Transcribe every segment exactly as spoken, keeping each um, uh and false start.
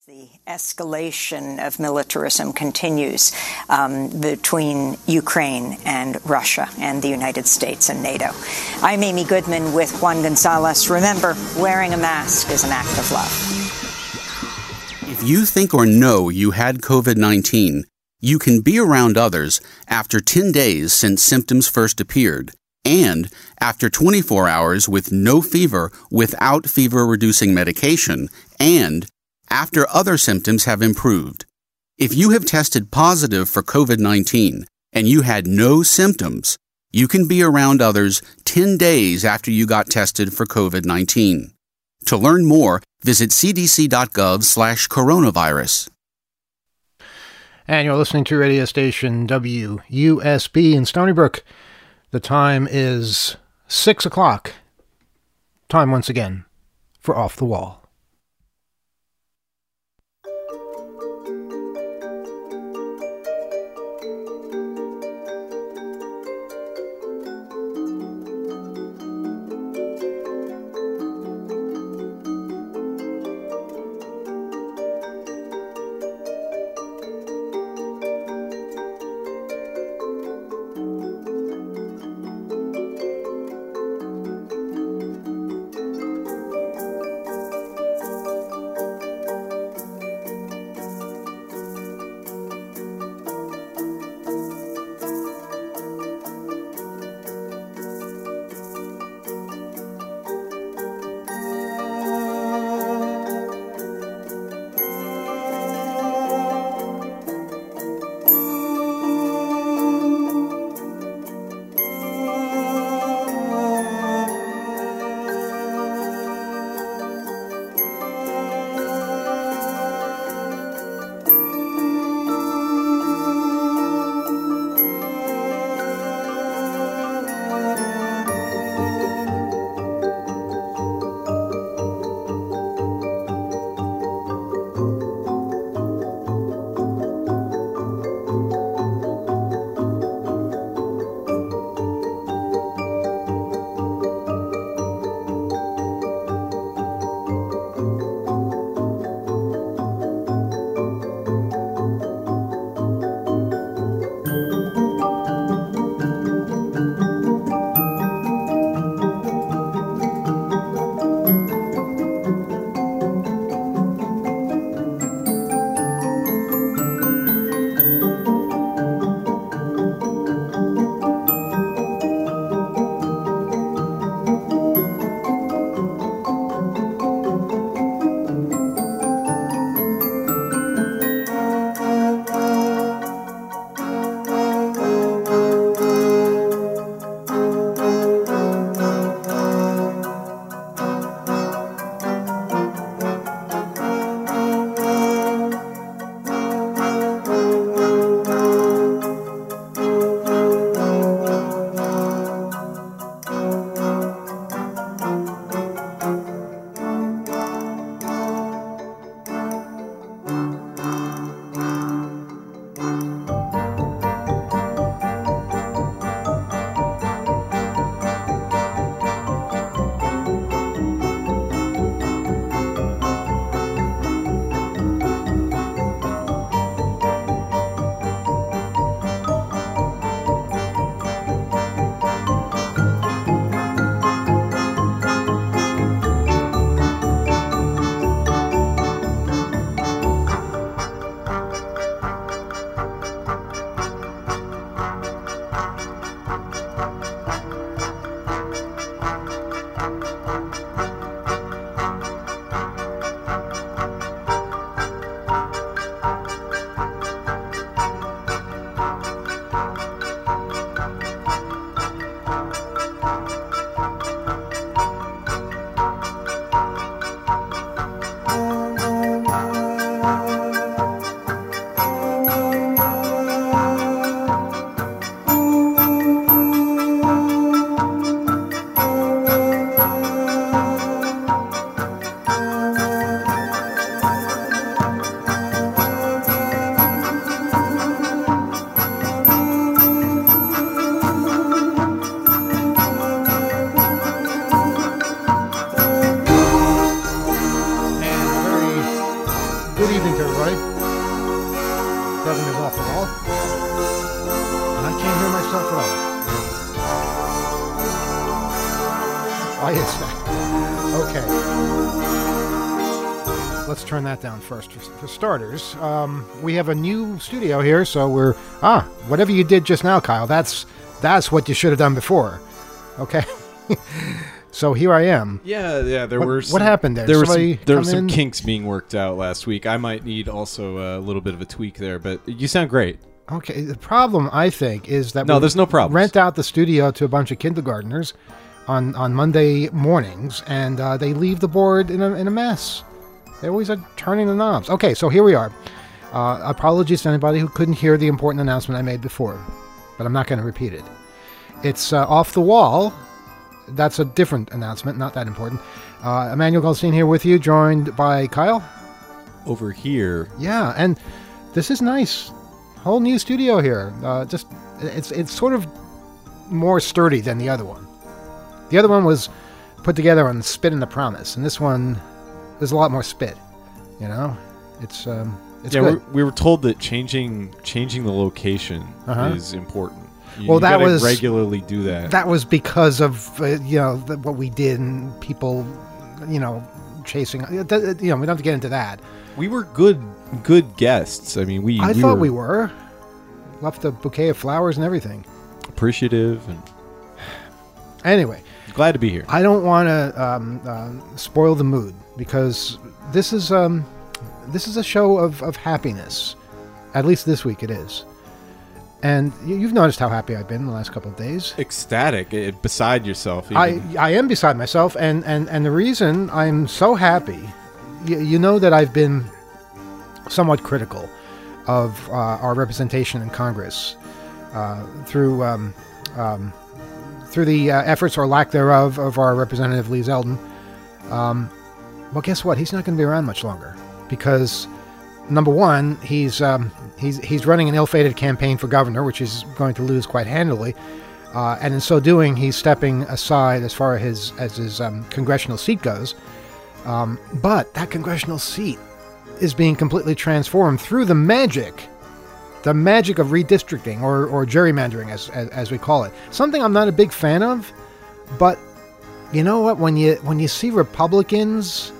The escalation of militarism continues um, between Ukraine and Russia and the United States and NATO. I'm Amy Goodman with Juan Gonzalez. Remember, wearing a mask is an act of love. If you think or know you had COVID nineteen, you can be around others after ten days since symptoms first appeared, and after twenty-four hours with no fever without fever-reducing medication, and after other symptoms have improved. If you have tested positive for COVID nineteen and you had no symptoms, you can be around others ten days after you got tested for COVID nineteen. To learn more, visit cdc.gov slash coronavirus. And you're listening to radio station W U S B in Stony Brook. The time is six o'clock. Time once again for Off the Wall. evening to everybody. Devin is off the wall. And I can't hear myself at all. Why is that? Okay. Let's turn that down first. For, for starters, um, we have a new studio here, so we're... Ah, whatever you did just now, Kyle, that's that's what you should have done before. Okay? So here I am. Yeah, yeah. There what, were some, what happened there? There were Somebody some, there were come some in? kinks being worked out last week. I might need also a little bit of a tweak there, but you sound great. Okay, the problem, I think, is that No, we there's no problem. rent out the studio to a bunch of kindergartners on, on Monday mornings, and uh, they leave the board in a, in a mess. They always are turning the knobs. Okay, so here we are. Uh, apologies to anybody who couldn't hear the important announcement I made before, but I'm not going to repeat it. It's uh, off the wall. That's a different announcement, not that important. Uh, Emmanuel Goldstein here with you, joined by Kyle. Over here. Yeah, and this is nice. Whole new studio here. Uh, just it's it's sort of more sturdy than the other one. The other one was put together on spit and the promise, and this one there's a lot more spit. You know, it's um, it's yeah, good. We're, we were told that changing changing the location Uh-huh. is important. You, Well, you that gotta was- regularly do that. That was because of uh, you know the, what we did and people, you know, chasing. You know, we don't have to get into that. We were good good guests. I mean, we I we thought were we were. Left a bouquet of flowers and everything. appreciative and Anyway. glad to be here. I don't want to um, uh, spoil the mood because this is um, this is a show of, of happiness. At least this week it is. And you, you've noticed how happy I've been the last couple of days. Ecstatic, eh, beside yourself. Even. I, I am beside myself, and, and, and the reason I'm so happy, you, you know that I've been somewhat critical of uh, our representation in Congress uh, through um, um, through the uh, efforts or lack thereof of our Representative Lee Zeldin. Um, well, guess what? He's not going to be around much longer because, number one, he's um, he's he's running an ill-fated campaign for governor, which he's going to lose quite handily. Uh, and in so doing, he's stepping aside as far as his, as his um, congressional seat goes. Um, but that congressional seat is being completely transformed through the magic, the magic of redistricting or, or gerrymandering, as, as as we call it. Something I'm not a big fan of, but you know what? When you when you see Republicans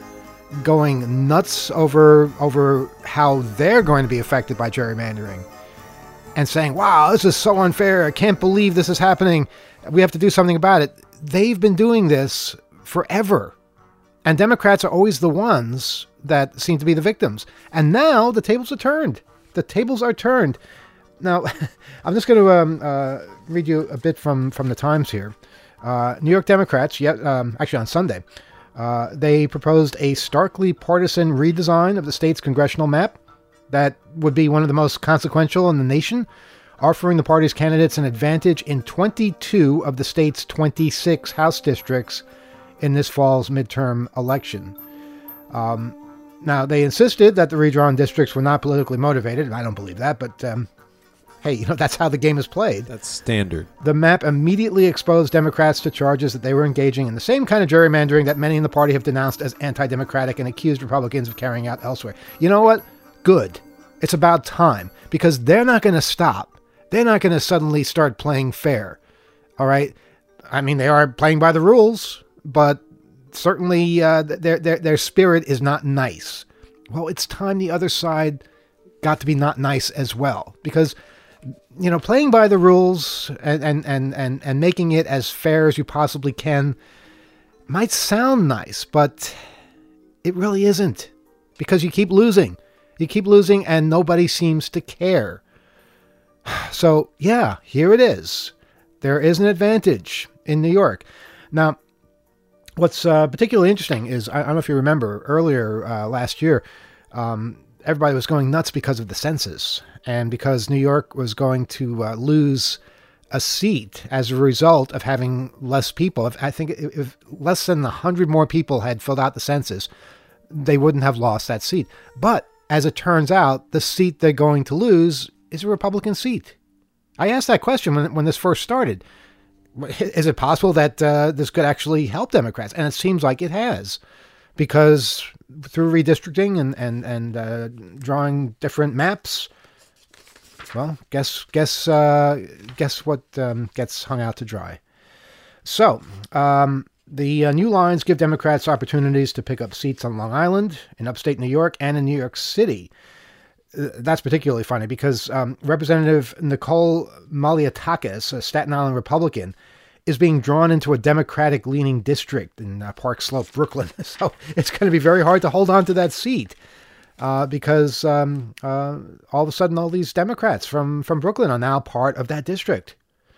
going nuts over over how they're going to be affected by gerrymandering, and saying, wow, this is so unfair. I can't believe this is happening. We have to do something about it. They've been doing this forever. And Democrats are always the ones that seem to be the victims. And now the tables are turned. The tables are turned. Now, I'm just going to um, uh, read you a bit from, from the Times here. Uh, New York Democrats, yet, um, actually on Sunday, uh, they proposed a starkly partisan redesign of the state's congressional map that would be one of the most consequential in the nation, offering the party's candidates an advantage in twenty-two of the state's twenty-six House districts in this fall's midterm election. Um, now, they insisted that the redrawn districts were not politically motivated. I don't believe that, but um, hey, you know, that's how the game is played. That's standard. The map immediately exposed Democrats to charges that they were engaging in the same kind of gerrymandering that many in the party have denounced as anti-democratic and accused Republicans of carrying out elsewhere. You know what? Good. It's about time, because they're not going to stop. They're not going to suddenly start playing fair. All right? I mean, they are playing by the rules, but certainly uh, their, their their spirit is not nice. Well, it's time the other side got to be not nice as well, because, you know, playing by the rules and, and, and, and, and making it as fair as you possibly can might sound nice, but it really isn't, because you keep losing. You keep losing and nobody seems to care. So, yeah, here it is. There is an advantage in New York. Now, what's uh, particularly interesting is, I, I don't know if you remember, earlier uh, last year, um, everybody was going nuts because of the census and because New York was going to uh, lose a seat as a result of having less people. If, I think if, if less than one hundred more people had filled out the census, they wouldn't have lost that seat. But as it turns out, the seat they're going to lose is a Republican seat. I asked that question when, when this first started. Is it possible that uh, this could actually help Democrats? And it seems like it has. because through redistricting and and and uh, drawing different maps, well, guess guess uh, guess what um, gets hung out to dry. So um, the uh, new lines give Democrats opportunities to pick up seats on Long Island, in upstate New York, and in New York City. Uh, that's particularly funny because um, Representative Nicole Malliotakis, a Staten Island Republican, is being drawn into a Democratic-leaning district in uh, Park Slope, Brooklyn. So it's going to be very hard to hold on to that seat uh, because um, uh, all of a sudden all these Democrats from, from Brooklyn are now part of that district.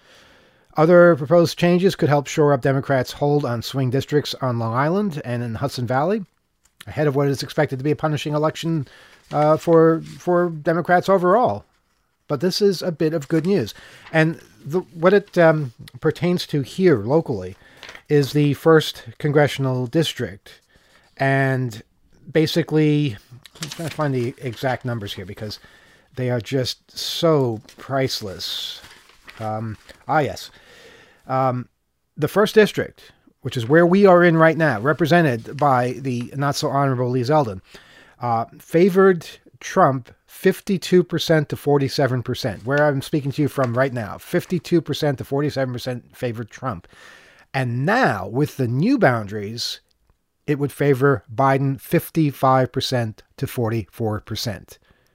Other proposed changes could help shore up Democrats' hold on swing districts on Long Island and in Hudson Valley, ahead of what is expected to be a punishing election uh, for for Democrats overall. But this is a bit of good news. And the, what it um, pertains to here locally is the first congressional district. And basically, I'm trying to find the exact numbers here because they are just so priceless. Um, ah, yes. Um, the first district, which is where we are in right now, represented by the not-so-honorable Lee Zeldin, uh, favored Trump fifty-two percent to forty-seven percent, where I'm speaking to you from right now. fifty-two percent to forty-seven percent favored Trump. And now, with the new boundaries, it would favor Biden fifty-five percent to forty-four percent.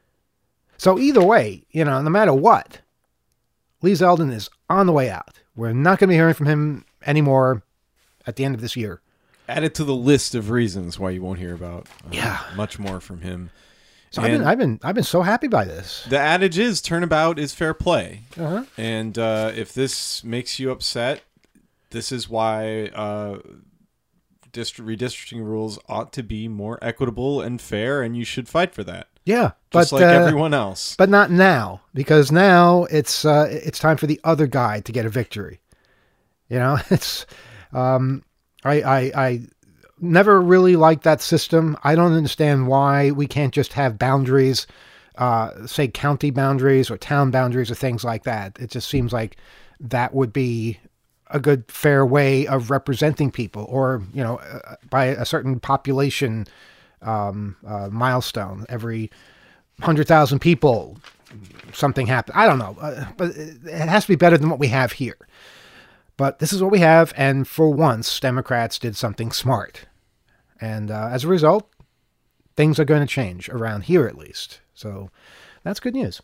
So either way, you know, no matter what, Lee Zeldin is on the way out. We're not going to be hearing from him anymore at the end of this year. Add it to the list of reasons why you won't hear about uh, yeah. much more from him. So I've been, I've been, I've been so happy by this. The adage is turnabout is fair play. Uh-huh. And uh, if this makes you upset, this is why uh, dist- redistricting rules ought to be more equitable and fair, and you should fight for that. Yeah, just but, like uh, everyone else. But not now, because now it's uh, it's time for the other guy to get a victory. You know, it's um, I, I I never really liked that system. I don't understand why we can't just have boundaries, uh, say county boundaries or town boundaries or things like that. It just seems like that would be a good, fair way of representing people, or you know, uh, by a certain population um, uh, milestone. Every one hundred thousand people, something happened. I don't know, uh, but it has to be better than what we have here. But this is what we have, and for once, Democrats did something smart. And uh, as a result, things are going to change around here at least. So that's good news.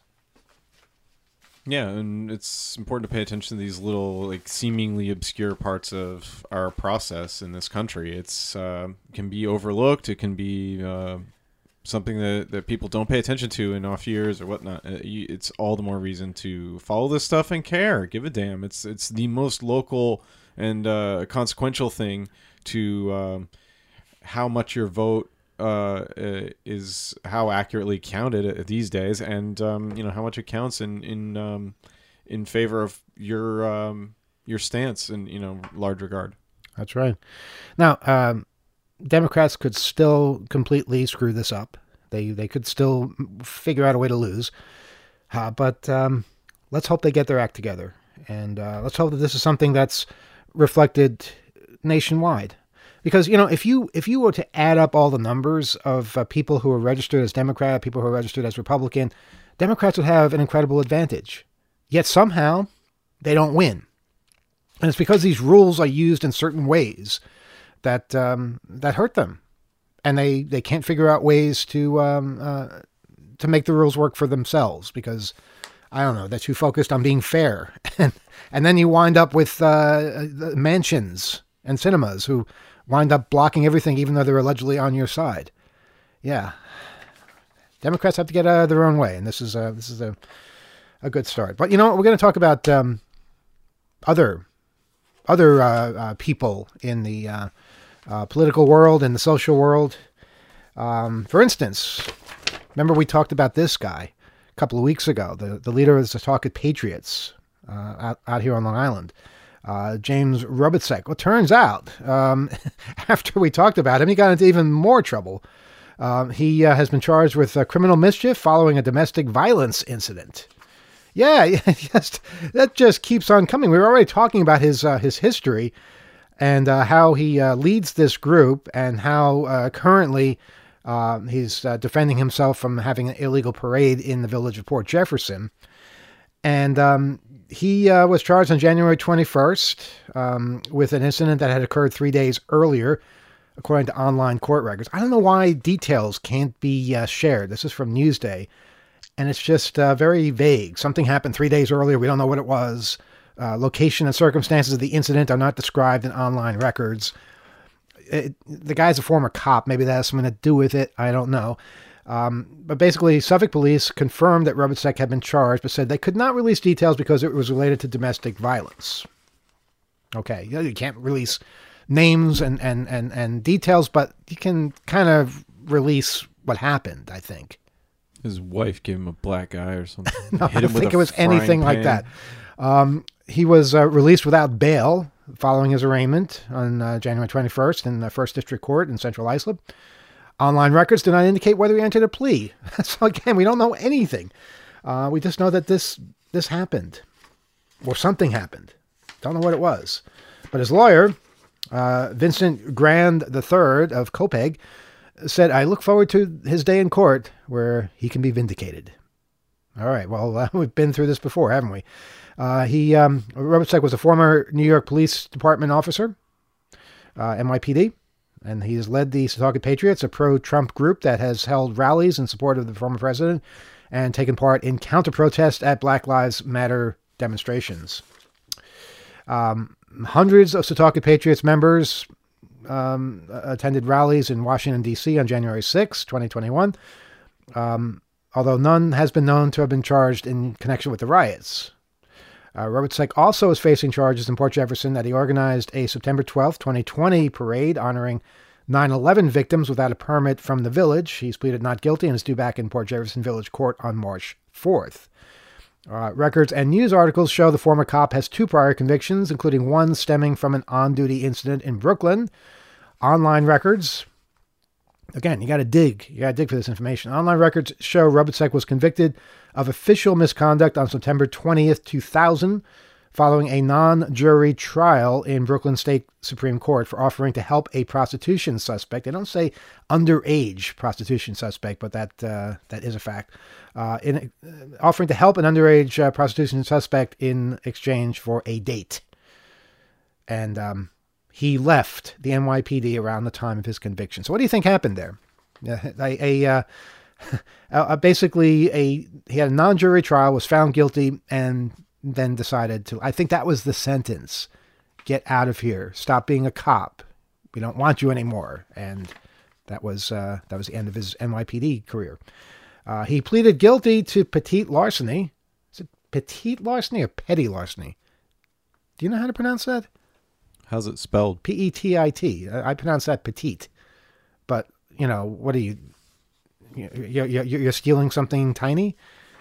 Yeah, and it's important to pay attention to these little, like, seemingly obscure parts of our process in this country. It's uh, can be overlooked. It can be uh, something that, that people don't pay attention to in off years or whatnot. It's all the more reason to follow this stuff and care. Give a damn. It's it's the most local and uh, consequential thing to um, how much your vote uh, is, how accurately counted these days, and um, you know how much it counts in in um, in favor of your um, your stance in you know large regard. That's right. Now, um, Democrats could still completely screw this up. They they could still figure out a way to lose, uh, but um, let's hope they get their act together, and uh, let's hope that this is something that's reflected nationwide. Because, you know, if you if you were to add up all the numbers of uh, people who are registered as Democrat, people who are registered as Republican, Democrats would have an incredible advantage. Yet somehow they don't win. And it's because these rules are used in certain ways that um, that hurt them. And they, they can't figure out ways to um, uh, to make the rules work for themselves because, I don't know, they're too focused on being fair. and, and then you wind up with uh, mansions and cinemas who wind up blocking everything, even though they're allegedly on your side. Yeah, Democrats have to get out of their own way, and this is a this is a a good start. But you know what? We're going to talk about um, other other uh, uh, people in the uh, uh, political world and the social world. Um, for instance, remember we talked about this guy a couple of weeks ago, the the leader of the Setauket Patriots uh, out out here on Long Island. Uh, James Robiczek. Well, turns out, um, after we talked about him, he got into even more trouble. Um, he uh, has been charged with uh, criminal mischief following a domestic violence incident. Yeah, just, that just keeps on coming. We were already talking about his uh, his history, and uh, how he uh, leads this group, and how uh, currently uh, he's uh, defending himself from having an illegal parade in the village of Port Jefferson. And um, he uh, was charged on January twenty-first um, with an incident that had occurred three days earlier, according to online court records. I don't know why details can't be uh, shared. This is from Newsday, and it's just uh, very vague. Something happened three days earlier. We don't know what it was. Uh, location and circumstances of the incident are not described in online records. It, the guy's a former cop. Maybe that has something to do with it. I don't know. Um, but basically, Suffolk police confirmed that Robitek had been charged, but said they could not release details because it was related to domestic violence. Okay, you know, you can't release names and, and, and, and details, but you can kind of release what happened, I think. His wife gave him a black eye or something. No, Hit I him don't think with it was anything pan. like that. Um, he was uh, released without bail following his arraignment on uh, January twenty-first in the First District Court in Central Islip. Online records do not indicate whether he entered a plea. So again, we don't know anything. Uh, we just know that this this happened, or something happened. Don't know what it was. But his lawyer, uh, Vincent Grand the third of Copeg, said, "I look forward to his day in court where he can be vindicated." All right. Well, uh, we've been through this before, haven't we? Uh, he, um, Robitek was a former New York Police Department officer, uh, N Y P D, and he has led the Setauket Patriots, a pro-Trump group that has held rallies in support of the former president and taken part in counter-protest at Black Lives Matter demonstrations. Um, hundreds of Setauket Patriots members um, attended rallies in Washington, D C on January sixth, twenty twenty-one, um, although none has been known to have been charged in connection with the riots. Uh, Robitek also is facing charges in Port Jefferson that he organized a September twelfth, twenty twenty parade honoring nine eleven victims without a permit from the village. He's pleaded not guilty and is due back in Port Jefferson Village Court on March fourth. Uh, records and news articles show the former cop has two prior convictions, including one stemming from an on-duty incident in Brooklyn. Online records, again, you got to dig. You got to dig for this information. Online records show Robitek was convicted of official misconduct on September twentieth, two thousand, following a non-jury trial in Brooklyn State Supreme Court for offering to help a prostitution suspect. They don't say underage prostitution suspect, but that uh, that is a fact. Uh, in uh, offering to help an underage uh, prostitution suspect in exchange for a date. And um, he left the N Y P D around the time of his conviction. So what do you think happened there? Uh, a, a uh, uh, basically, a he had a non-jury trial, was found guilty, and then decided to, I think that was the sentence, get out of here, stop being a cop, we don't want you anymore. And that was uh, that was the end of his N Y P D career. Uh, he pleaded guilty to petite larceny. Is it petite larceny or petty larceny? Do you know how to pronounce that? How's it spelled? P E T I T. I pronounce that petite. But, you know, what are you, you're, you're, you're stealing something tiny?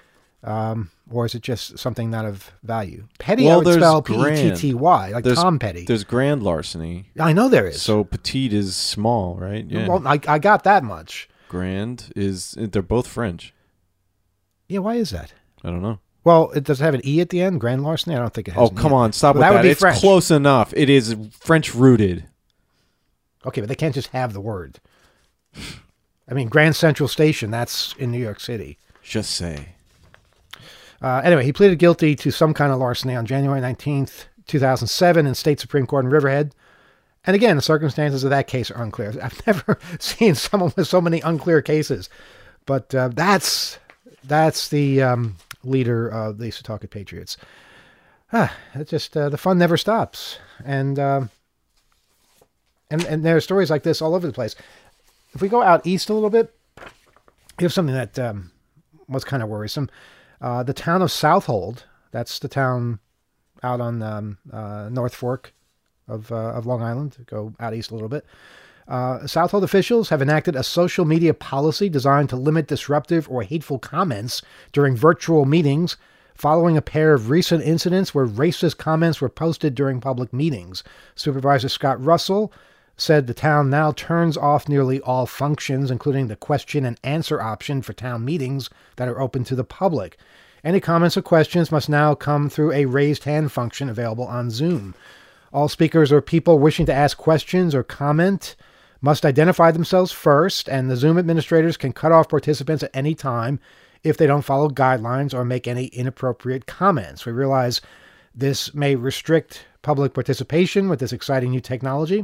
Um, or is it just something not of value? Petty, well, I would spell P E T T Y, like there's, Tom Petty. There's grand larceny. I know there is. So petite is small, right? Yeah. Well, I, I got that much. Grand is, they're both French. Yeah, why is that? I don't know. Well, it does it have an E at the end, grand larceny? I don't think it has Oh, an come E on, stop well, with that. that. Would be It's French. close enough. It is French rooted. Okay, but they can't just have the word. I mean, Grand Central Station, that's in New York City. Just say. Uh, anyway, he pleaded guilty to some kind of larceny on January nineteenth, two thousand seven in State Supreme Court in Riverhead. And again, the circumstances of that case are unclear. I've never seen someone with so many unclear cases. But uh, that's that's the um, leader of the Setauket Patriots. Ah, it's just uh, the fun never stops. And, uh, and, and there are stories like this all over the place. If we go out east a little bit, here's something that um, was kind of worrisome. Uh, the town of Southold, that's the town out on um, uh, North Fork of uh, of Long Island, go out east a little bit. Uh, Southold officials have enacted a social media policy designed to limit disruptive or hateful comments during virtual meetings, following a pair of recent incidents where racist comments were posted during public meetings. Supervisor Scott Russell said the town now turns off nearly all functions, including the question and answer option for town meetings that are open to the public. Any comments or questions must now come through a raised hand function available on Zoom. All speakers or people wishing to ask questions or comment must identify themselves first, and the Zoom administrators can cut off participants at any time if they don't follow guidelines or make any inappropriate comments. We realize this may restrict public participation with this exciting new technology.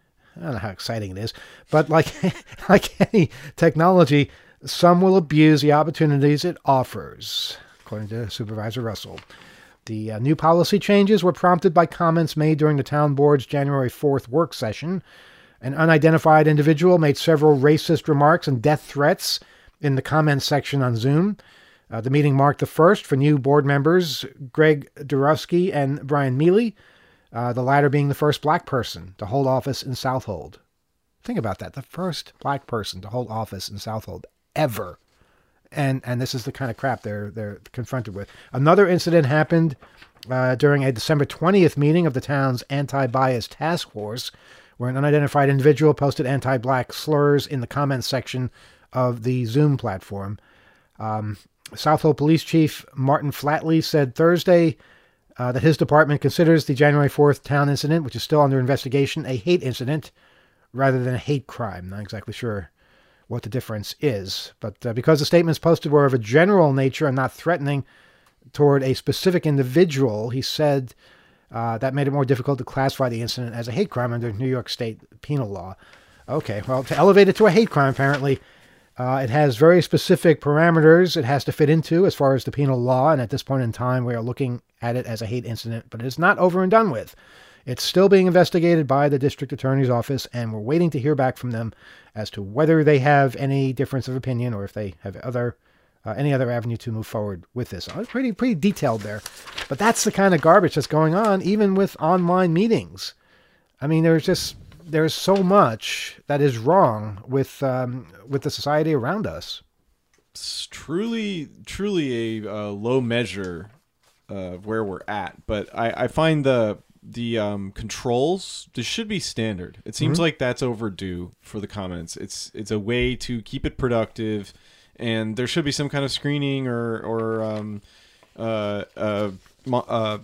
I don't know how exciting it is, but like, like any technology, some will abuse the opportunities it offers, according to Supervisor Russell. The uh, new policy changes were prompted by comments made during the town board's January fourth work session. An unidentified individual made several racist remarks and death threats in the comments section on Zoom. Uh, the meeting marked the first for new board members Greg Durowski and Brian Mealy, uh, the latter being the first black person to hold office in Southold. Think about that. The first black person to hold office in Southold ever. And and this is the kind of crap they're they're confronted with. Another incident happened uh, during a December twentieth meeting of the town's anti-bias task force, where an unidentified individual posted anti-black slurs in the comments section of the Zoom platform. Um, Southold Police Chief Martin Flatley said Thursday uh, that his department considers the January fourth town incident, which is still under investigation, a hate incident rather than a hate crime. Not exactly sure what the difference is, but uh, because the statements posted were of a general nature and not threatening toward a specific individual, he said uh, that made it more difficult to classify the incident as a hate crime under New York State penal law. Okay, well, to elevate it to a hate crime, apparently, uh, it has very specific parameters it has to fit into as far as the penal law, and at this point in time, we are looking at it as a hate incident, but it's not over and done with. It's still being investigated by the district attorney's office, and we're waiting to hear back from them as to whether they have any difference of opinion or if they have other uh, any other avenue to move forward with this. It's pretty pretty detailed there, but that's the kind of garbage that's going on, even with online meetings. I mean, there's just there's so much that is wrong with um, with the society around us. It's truly truly a uh, low measure of where we're at, but I, I find the the um, controls, this should be standard. It seems mm-hmm. like that's overdue for the comments. It's it's a way to keep it productive, and there should be some kind of screening or or um, uh, uh, mo- uh,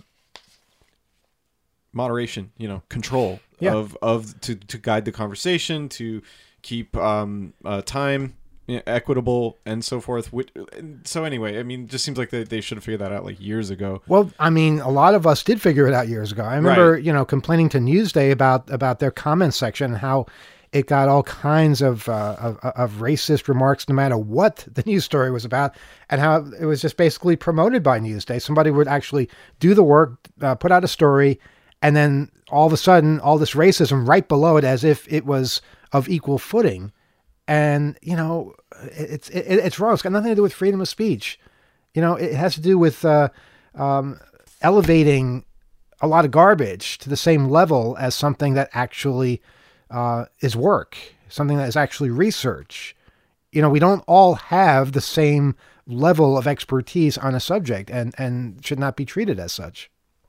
moderation, you know, control yeah. of of to, to guide the conversation, to keep um, uh, time equitable and so forth. So anyway, I mean, it just seems like they, they should have figured that out like years ago. Well, I mean, a lot of us did figure it out years ago. I remember, right. you know, complaining to Newsday about about their comments section and how it got all kinds of, uh, of of racist remarks no matter what the news story was about, and how it was just basically promoted by Newsday. Somebody would actually do the work, uh, put out a story, and then all of a sudden, all this racism right below it as if it was of equal footing. And, you know, it's it, it's wrong. It's got nothing to do with freedom of speech. You know, it has to do with uh, um, elevating a lot of garbage to the same level as something that actually uh, is work, something that is actually research. You know, we don't all have the same level of expertise on a subject and, and should not be treated as such.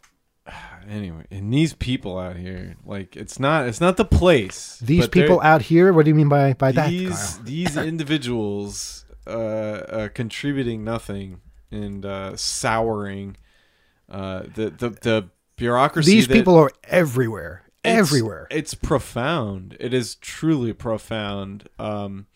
Anyway, and these people out here, like, it's not it's not the place. These people out here? What do you mean by, by these, that, Kyle? These individuals uh, uh, contributing nothing and uh, souring uh, the, the, the bureaucracy. These that, people are everywhere. It's, everywhere. It's profound. It is truly profound. Um,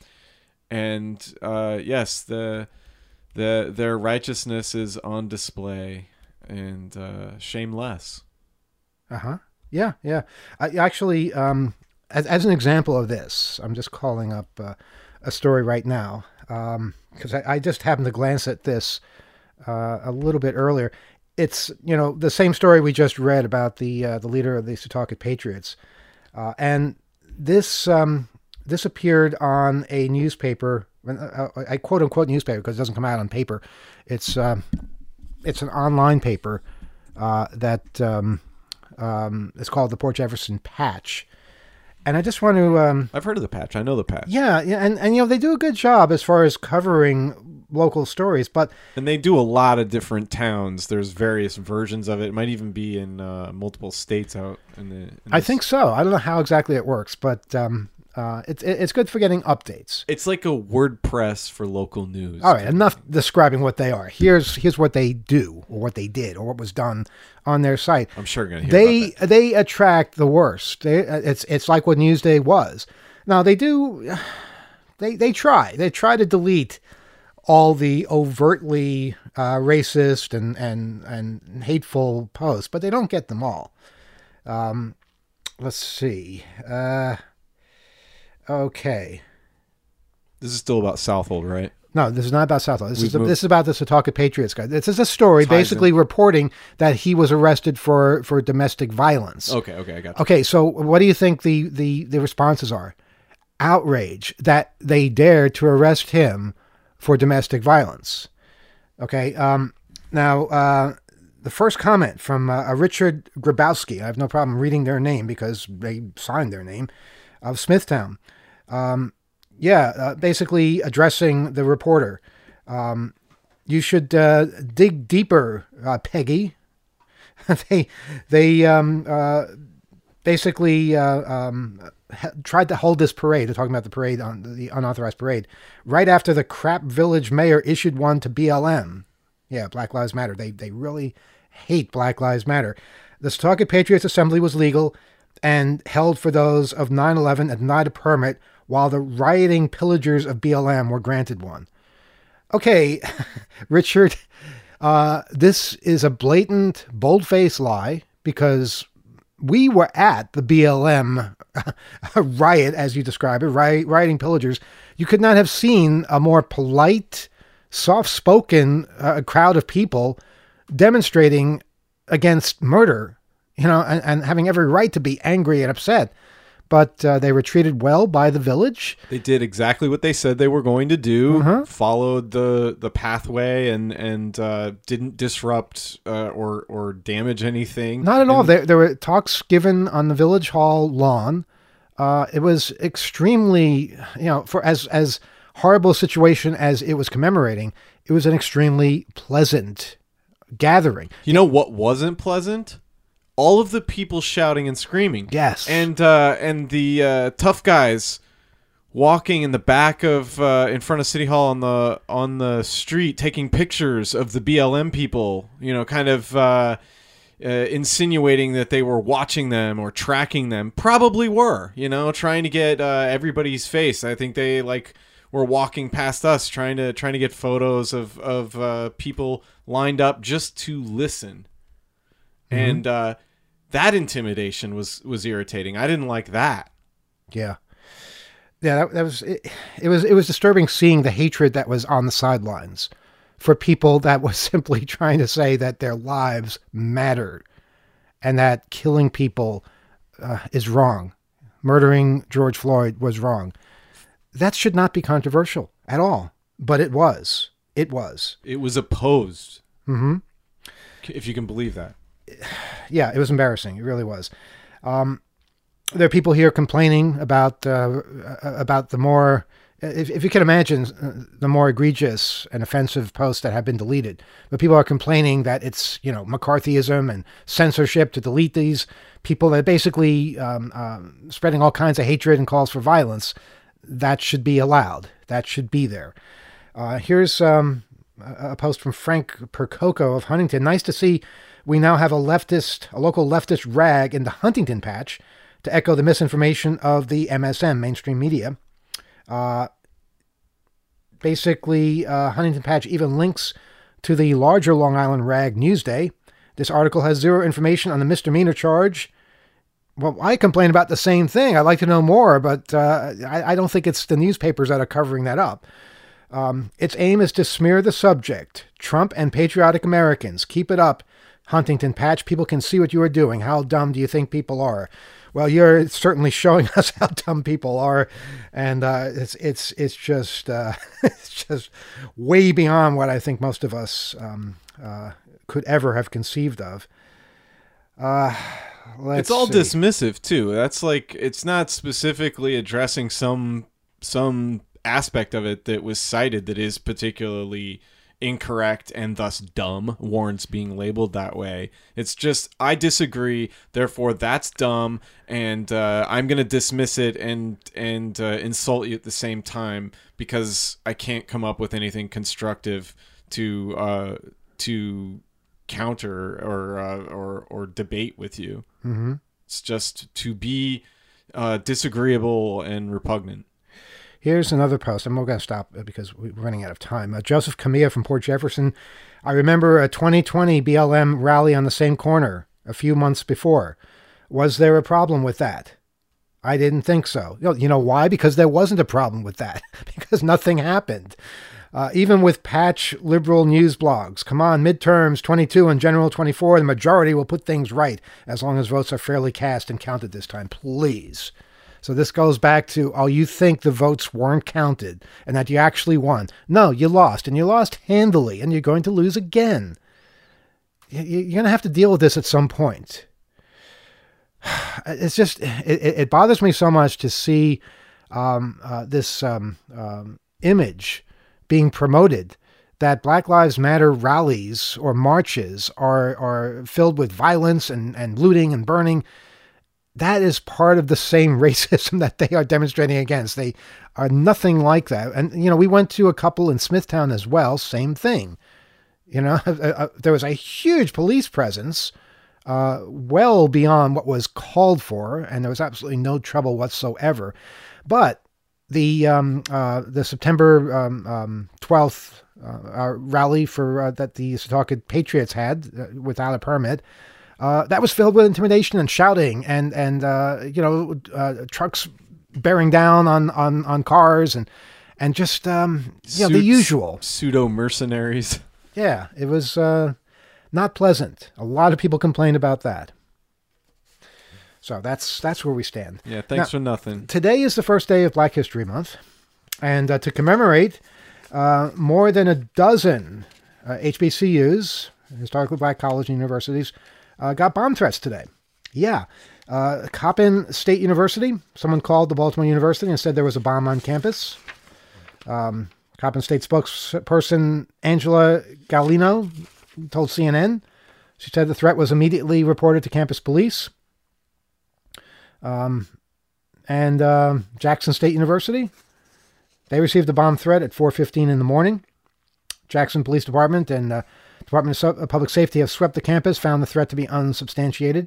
and uh, yes, the the their righteousness is on display. And uh, shameless. Uh-huh. Yeah, yeah. I actually, um, as, as an example of this, I'm just calling up uh, a story right now, because um, I, I just happened to glance at this uh, a little bit earlier. It's, you know, the same story we just read about the uh, the leader of the Setauket Patriots. Uh, and this um, this appeared on a newspaper, I quote-unquote newspaper, because it doesn't come out on paper. It's... Um, It's an online paper uh, that um, um, is called the Port Jefferson Patch. And I just want to... Um, I've heard of the Patch. I know the Patch. Yeah, yeah, and, and, you know, they do a good job as far as covering local stories, but... And they do a lot of different towns. There's various versions of it. It might even be in uh, multiple states out in the... In I think so. I don't know how exactly it works, but um, Uh, it's it's good for getting updates. It's like a WordPress for local news. All right, enough describing what they are. Here's here's what they do, or what they did, or what was done on their site. I'm sure you're gonna hear they about that. they attract the worst. They, it's it's like what Newsday was. Now they do, they they try they try to delete all the overtly uh, racist and and and hateful posts, but they don't get them all. Um, let's see. Uh, okay. This is still about Southold, right? No, this is not about Southold. This We've is a, moved- this is about the Setauket Patriots guy. This is a story Ties basically in. reporting that he was arrested for, for domestic violence. Okay, okay, I got you. Okay, so what do you think the, the, the responses are? Outrage that they dared to arrest him for domestic violence. Okay, um, now uh, the first comment from uh, Richard Grabowski, I have no problem reading their name because they signed their name, of Smithtown. Um, yeah, uh, basically addressing the reporter. Um, you should uh, dig deeper, uh, Peggy. they they um, uh, basically uh, um, ha- tried to hold this parade. They're talking about the parade, on the unauthorized parade, right after the crap village mayor issued one to B L M. Yeah, Black Lives Matter. They they really hate Black Lives Matter. The Setauket Patriots Assembly was legal and held for those of nine eleven and denied a permit, while the rioting pillagers of B L M were granted one. Okay, Richard, uh, this is a blatant, bold-faced lie, because we were at the B L M riot, as you describe it, riot, rioting pillagers. You could not have seen a more polite, soft-spoken uh, crowd of people demonstrating against murder, you know, and, and having every right to be angry and upset. But uh, they were treated well by the village. They did exactly what they said they were going to do. Uh-huh. Followed the the pathway and and uh, didn't disrupt uh, or or damage anything. Not at all. And There, there were talks given on the village hall lawn. Uh, it was extremely, you know, for as as horrible a situation as it was commemorating, it was an extremely pleasant gathering. You know what wasn't pleasant? All of the people shouting and screaming. Yes. And uh, and the uh, tough guys walking in the back of uh, in front of City Hall on the on the street taking pictures of the B L M people, you know, kind of uh, uh, insinuating that they were watching them or tracking them. Probably were, you know, trying to get uh, everybody's face. I think they like were walking past us trying to trying to get photos of of uh, people lined up just to listen. Mm-hmm. And uh that intimidation was, was irritating. I didn't like that. Yeah. Yeah, that, that was it, it was it was disturbing seeing the hatred that was on the sidelines for people that was simply trying to say that their lives mattered and that killing people uh, is wrong. Murdering George Floyd was wrong. That should not be controversial at all, but it was. It was. It was opposed. Mm-hmm. If you can believe that. Yeah, it was embarrassing. It really was. Um, there are people here complaining about uh, about the more, if, if you can imagine, uh, the more egregious and offensive posts that have been deleted. But people are complaining that it's, you know, McCarthyism and censorship to delete these people that basically um, um, spreading all kinds of hatred and calls for violence. That should be allowed. That should be there. Uh, here's um, a post from Frank Percoco of Huntington. Nice to see we now have a leftist, a local leftist rag in the Huntington Patch to echo the misinformation of the M S M, mainstream media. Uh, basically, uh, Huntington Patch even links to the larger Long Island rag Newsday. This article has zero information on the misdemeanor charge. Well, I complain about the same thing. I'd like to know more, but uh, I, I don't think it's the newspapers that are covering that up. Um, its aim is to smear the subject. Trump and patriotic Americans. Keep it up, Huntington Patch. People can see what you are doing. How dumb do you think people are? Well, you're certainly showing us how dumb people are, and uh, it's it's it's just uh, it's just way beyond what I think most of us um, uh, could ever have conceived of. Uh, let's it's all see. dismissive too. That's like it's not specifically addressing some some aspect of it that was cited that is particularly incorrect and thus dumb warrants being labeled that way. It's just, I disagree, therefore that's dumb, and uh, I'm going to dismiss it and and uh, insult you at the same time because I can't come up with anything constructive to uh, to counter or uh, or or debate with you. Mm-hmm. It's just to be uh, disagreeable and repugnant. Here's another post. I'm going to stop because we're running out of time. Uh, Joseph Camilla from Port Jefferson. I remember a twenty twenty B L M rally on the same corner a few months before. Was there a problem with that? I didn't think so. You know, you know why? Because there wasn't a problem with that. Because nothing happened. Uh, even with patch liberal news blogs. Come on, midterms twenty-two and general twenty-four, the majority will put things right as long as votes are fairly cast and counted this time. Please. So this goes back to, oh, you think the votes weren't counted and that you actually won. No, you lost, and you lost handily, and you're going to lose again. You're going to have to deal with this at some point. It's just, it, it bothers me so much to see um, uh, this um, um, image being promoted that Black Lives Matter rallies or marches are, are filled with violence and, and looting and burning. That is part of the same racism that they are demonstrating against. They are nothing like that. And, you know, we went to a couple in Smithtown as well. Same thing. You know, uh, there was a huge police presence, uh, well beyond what was called for. And there was absolutely no trouble whatsoever. But the, um, uh, the September um, um, twelfth uh, rally for uh, that the Setauket Patriots had uh, without a permit, Uh, that was filled with intimidation and shouting and, and uh, you know, uh, trucks bearing down on, on, on cars and and just, um, you know, the usual. Pseudo-mercenaries. Yeah, it was uh, not pleasant. A lot of people complained about that. So that's that's where we stand. Yeah, thanks now, for nothing. Today is the first day of Black History Month. And uh, to commemorate, uh, more than a dozen uh, H B C Us, historically black colleges and universities, Uh, got bomb threats today. Yeah. Uh, Coppin State University, someone called the Baltimore University and said there was a bomb on campus. Um, Coppin State spokesperson Angela Galino told C N N. She said the threat was immediately reported to campus police. Um, and uh, Jackson State University, they received a bomb threat at four fifteen in the morning. Jackson Police Department and uh, Department of Public Safety have swept the campus, found the threat to be unsubstantiated.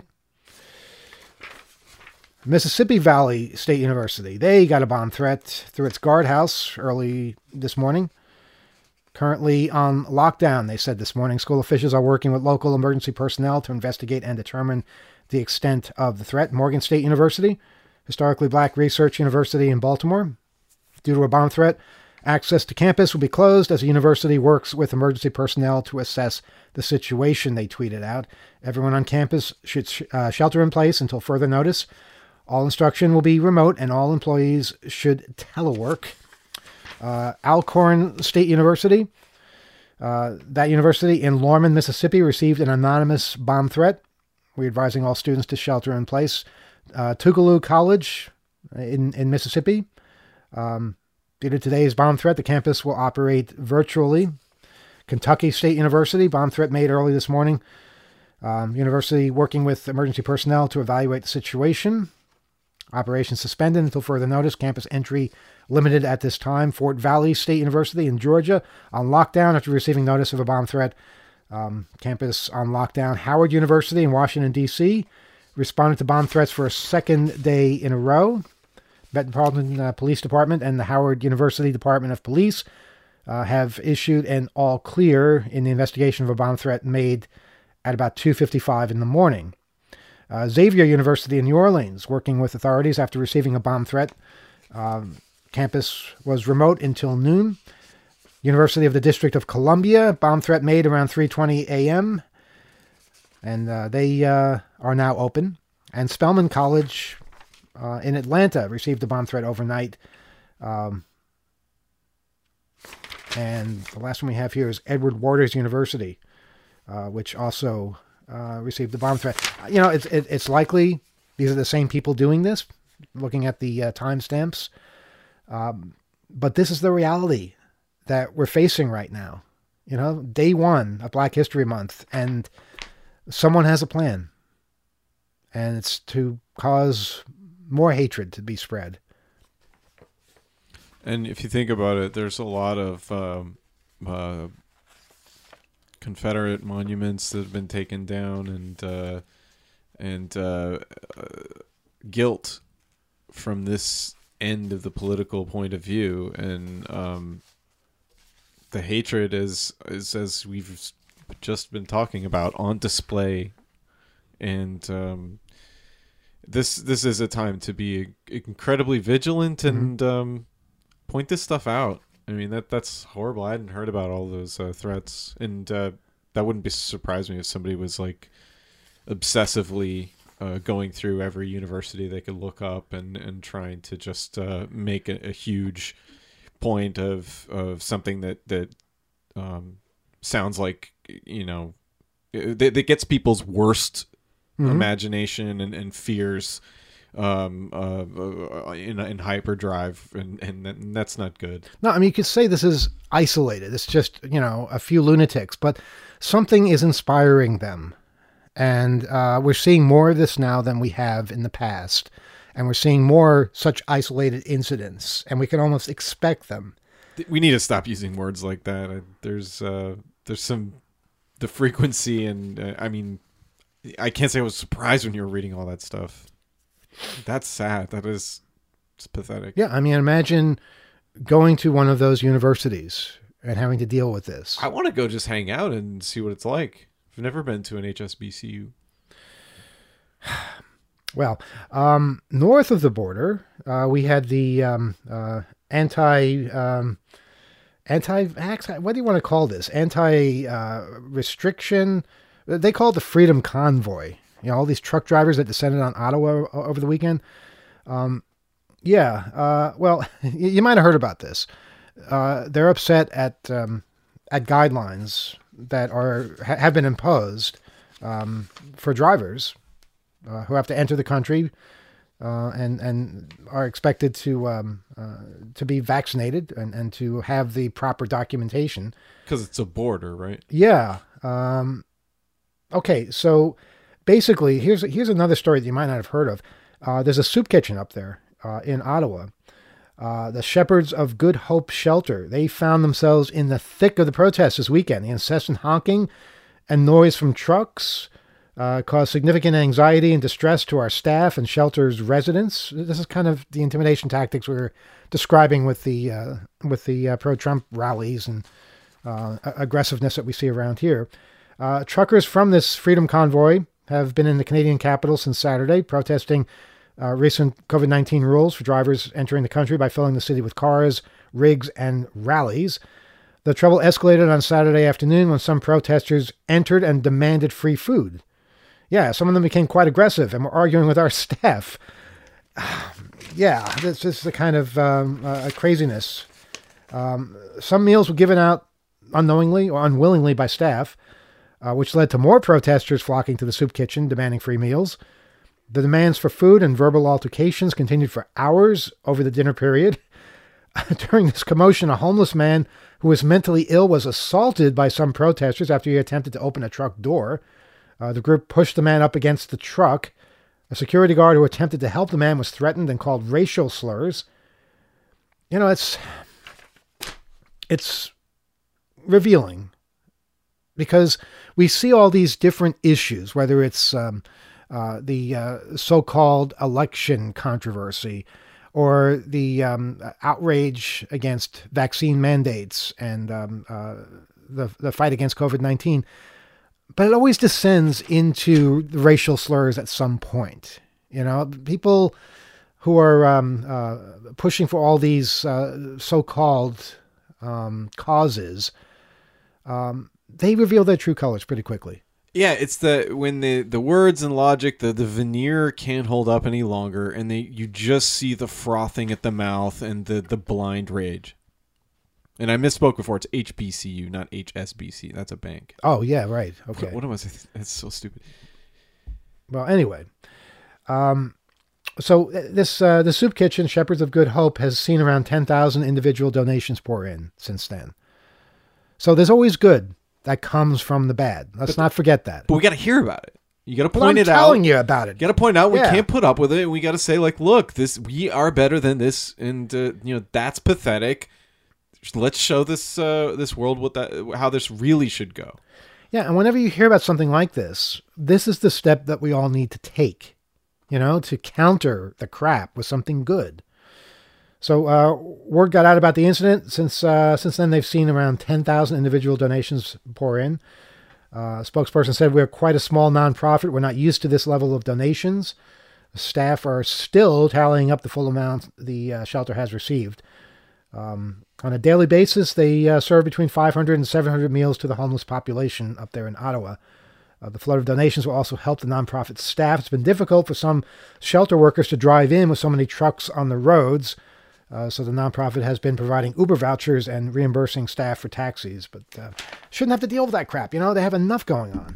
Mississippi Valley State University, they got a bomb threat through its guardhouse early this morning. Currently on lockdown, they said this morning. School officials are working with local emergency personnel to investigate and determine the extent of the threat. Morgan State University, historically black research university in Baltimore. Due to a bomb threat, access to campus will be closed as the university works with emergency personnel to assess the situation, they tweeted out. Everyone on campus should sh- uh, shelter in place until further notice. All instruction will be remote and all employees should telework. Uh, Alcorn State University, uh, that university in Lorman, Mississippi, received an anonymous bomb threat. We're advising all students to shelter in place. Uh, Tougaloo College in, in Mississippi, um, due to today's bomb threat, the campus will operate virtually. Kentucky State University, bomb threat made early this morning. Um, university working with emergency personnel to evaluate the situation. Operation suspended until further notice. Campus entry limited at this time. Fort Valley State University in Georgia on lockdown after receiving notice of a bomb threat. Um, campus on lockdown. Howard University in Washington, D C responded to bomb threats for a second day in a row. Metropolitan uh, Police Department and the Howard University Department of Police uh, have issued an all clear in the investigation of a bomb threat made at about two fifty-five in the morning. Uh, Xavier University in New Orleans, working with authorities after receiving a bomb threat. Um, campus was remote until noon. University of the District of Columbia, bomb threat made around three twenty a.m. And uh, they uh, are now open. And Spelman College uh, in Atlanta received a bomb threat overnight. Um, and the last one we have here is Edward Waters University, uh, which also uh, received a bomb threat. You know, it's it, it's likely these are the same people doing this, looking at the uh, timestamps. Um, but this is the reality that we're facing right now. You know, day one of Black History Month, and someone has a plan. And it's to cause more hatred to be spread. And if you think about it, there's a lot of um, uh, Confederate monuments that have been taken down, and uh, and uh, uh, guilt from this end of the political point of view, and um, the hatred is, is as we've just been talking about, on display, and um, this this is a time to be incredibly vigilant and mm-hmm. um, point this stuff out. I mean, that that's horrible. I hadn't heard about all those uh, threats, and uh, that wouldn't be surprise me if somebody was like obsessively uh, going through every university they could look up and, and trying to just uh, make a, a huge point of of something that that um, sounds like, you know, that, that gets people's worst mm-hmm. imagination and, and fears um uh in in hyperdrive, and and that's not good. No, I mean, you could say this is isolated. It's just, you know, a few lunatics, but something is inspiring them, and uh we're seeing more of this now than we have in the past, and we're seeing more such isolated incidents, and we can almost expect them. We need to stop using words like that. There's uh there's some the frequency, and uh, I mean, I can't say I was surprised when you were reading all that stuff. That's sad. That is it's pathetic. Yeah, I mean, imagine going to one of those universities and having to deal with this. I want to go just hang out and see what it's like. I've never been to an H S B C U. Well, um, north of the border, uh, we had the um, uh, anti um, anti-vax. What do you want to call this? Anti uh, restriction. They call it the Freedom Convoy. You know, all these truck drivers that descended on Ottawa over the weekend. Um, yeah, uh, well, you might have heard about this. Uh, they're upset at um, at guidelines that are ha- have been imposed um, for drivers uh, who have to enter the country uh, and and are expected to um, uh, to be vaccinated and, and to have the proper documentation. Because it's a border, right? Yeah. Um, okay, so. Basically, here's here's another story that you might not have heard of. Uh, there's a soup kitchen up there uh, in Ottawa. Uh, the Shepherds of Good Hope Shelter. They found themselves in the thick of the protests this weekend. The incessant honking and noise from trucks uh, caused significant anxiety and distress to our staff and shelter's residents. This is kind of the intimidation tactics we were describing with the uh, with the uh, pro-Trump rallies and uh, aggressiveness that we see around here. Uh, truckers from this Freedom Convoy have been in the Canadian capital since Saturday, protesting uh, recent COVID nineteen rules for drivers entering the country by filling the city with cars, rigs, and rallies. The trouble escalated on Saturday afternoon when some protesters entered and demanded free food. Yeah, some of them became quite aggressive and were arguing with our staff. Yeah, this is the kind of um, uh, craziness. Um, some meals were given out unknowingly or unwillingly by staff, Uh, which led to more protesters flocking to the soup kitchen, demanding free meals. The demands for food and verbal altercations continued for hours over the dinner period. During this commotion, a homeless man who was mentally ill was assaulted by some protesters after he attempted to open a truck door. Uh, the group pushed the man up against the truck. A security guard who attempted to help the man was threatened and called racial slurs. You know, it's it's revealing. Because we see all these different issues, whether it's um, uh, the uh, so-called election controversy or the um, outrage against vaccine mandates and um, uh, the, the fight against COVID nineteen. But it always descends into the racial slurs at some point. You know, people who are um, uh, pushing for all these uh, so-called um, causes, um, they reveal their true colors pretty quickly. Yeah, it's the when the, the words and logic, the, the veneer can't hold up any longer, and they you just see the frothing at the mouth and the, the blind rage. And I misspoke before. It's H B C U, not H S B C. That's a bank. Oh, yeah, right. Okay. What, what was it? That's so stupid. Well, anyway. Um, so this uh, the Soup Kitchen, Shepherds of Good Hope, has seen around ten thousand individual donations pour in since then. So there's always good that comes from the bad. Let's but, not forget that. But we got to hear about it. You got to point I'm it out. I'm out. telling you about it. You got to point out we yeah. can't put up with it. And we got to say, like, look, this we are better than this, and uh, you know that's pathetic. Let's show this uh, this world what that how this really should go. Yeah, and whenever you hear about something like this, this is the step that we all need to take, you know, to counter the crap with something good. So uh, word got out about the incident. Since uh, since then, they've seen around ten thousand individual donations pour in. Uh, a spokesperson said, we're quite a small nonprofit. We're not used to this level of donations. The staff are still tallying up the full amount the uh, shelter has received. Um, on a daily basis, they uh, serve between five hundred and seven hundred meals to the homeless population up there in Ottawa. Uh, the flood of donations will also help the nonprofit staff. It's been difficult for some shelter workers to drive in with so many trucks on the roads. Uh, so the nonprofit has been providing Uber vouchers and reimbursing staff for taxis, but uh, shouldn't have to deal with that crap. You know, they have enough going on.